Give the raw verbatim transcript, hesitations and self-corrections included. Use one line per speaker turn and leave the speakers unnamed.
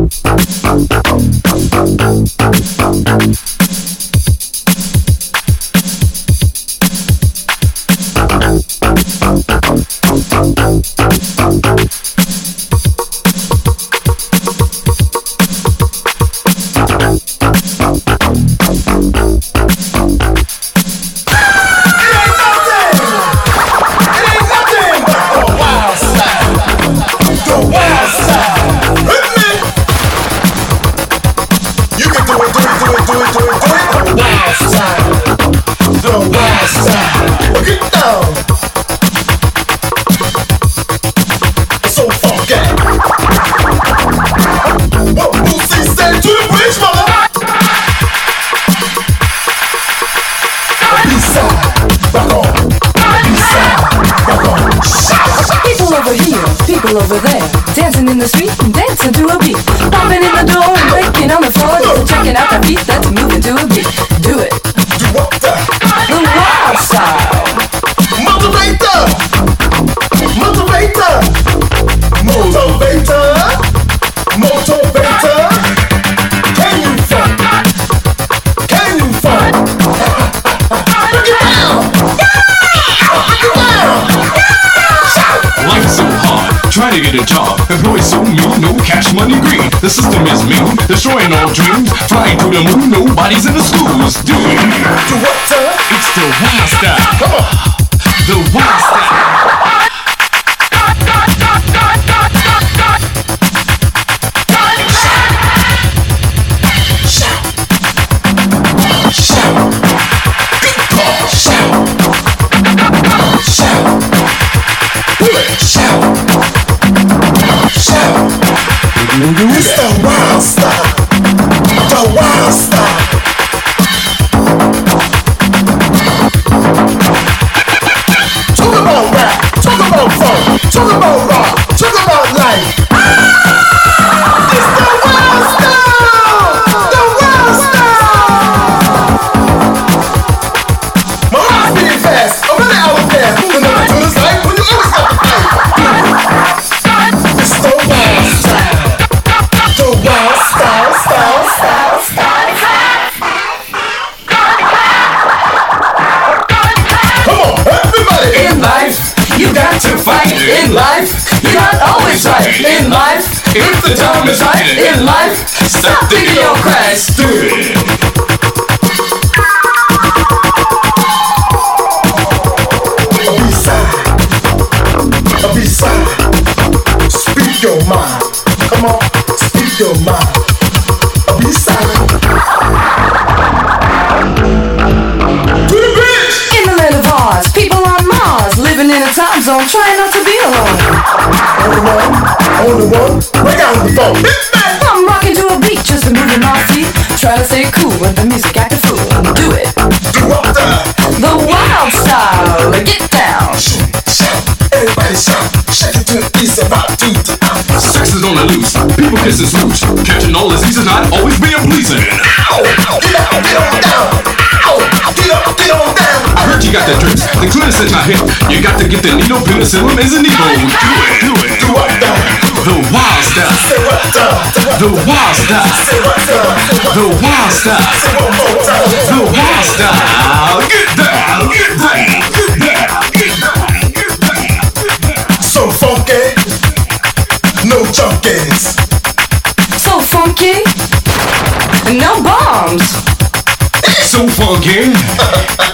Over there, dancing in the street, dancing to a beat, popping in the door, breaking on the floor, just checking out the beat that's moving to a beat. Do it.
Do what the?
The wild style.
Motivator. Motivator. Motivator. Motivator. Can you funk? Can you funk? Break it down. Break it down.
Life's so hard, trying to get a job. Employees so mean, no cash money green. The system is mean, destroying all dreams. Flying to the moon, nobody's in the schools. Do it.
Do what, sir?
It's the wild style.
Come on.
The wild style.
It's the wild style. The wild style. Talk about rap. Talk about funk. Talk about rock. Talk about life. It's the wild style. The wild style. My heart's beating fast. I'm really out of there. The number two is life when you always got to fight. It's the wild style. The wild style, style, style, style. Come on, everybody!
In life, you got to fight. In life, you're not always right. In life, if the time is right. In life, stop thinking you'll crash. Do it.
A B-side, a B-side. Speak your mind. Come on, speak your mind. A B-side. To the bridge!
In the land of Oz, people on Mars, living in a time zone, trying not to be alone.
On the one, on the one, break out the phone.
I'm rocking to a beat, just moving my feet, trying to stay cool with the music act a fool. Do it.
Do what the?
The wild style. Get down.
Shout, everybody shout. Shake it to the east about two to out.
Sex is on the loose, people kissing smooch. Catching all diseases, not always being pleasing.
Ow! Get up, get on down. Ow! Get up, get on down.
I heard you got the drips, the clearance I hit. You got to get the needle, penicillin is a needle. Do it, do it.
Do what the?
The wild style.
Say what the?
The wild style.
Say what the?
The wild style.
Say one more time.
The wild style. Get down, get down, get down, get down, get down.
So funky, no junkies.
So funky. No bombs.
So funky.